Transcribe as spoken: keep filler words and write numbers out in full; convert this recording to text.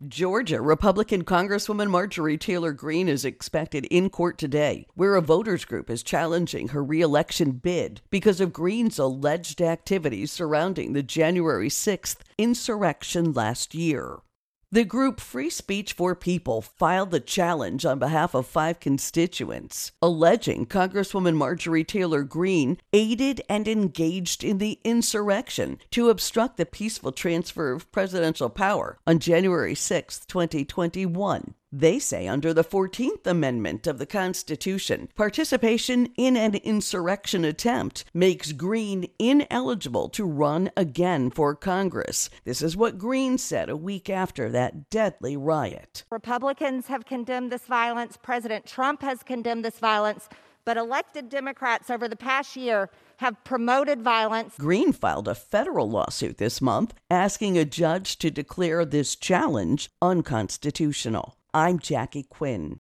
Georgia Republican Congresswoman Marjorie Taylor Greene is expected in court today, where a voters group is challenging her re-election bid because of Greene's alleged activities surrounding the January sixth insurrection last year. The group Free Speech for People filed the challenge on behalf of five constituents, alleging Congresswoman Marjorie Taylor Greene aided and engaged in the insurrection to obstruct the peaceful transfer of presidential power on January sixth, twenty twenty-one. They say under the fourteenth Amendment of the Constitution, participation in an insurrection attempt makes Greene ineligible to run again for Congress. This is what Greene said a week after that deadly riot. Republicans have condemned this violence. President Trump has condemned this violence. But elected Democrats over the past year have promoted violence. Greene filed a federal lawsuit this month asking a judge to declare this challenge unconstitutional. I'm Jackie Quinn.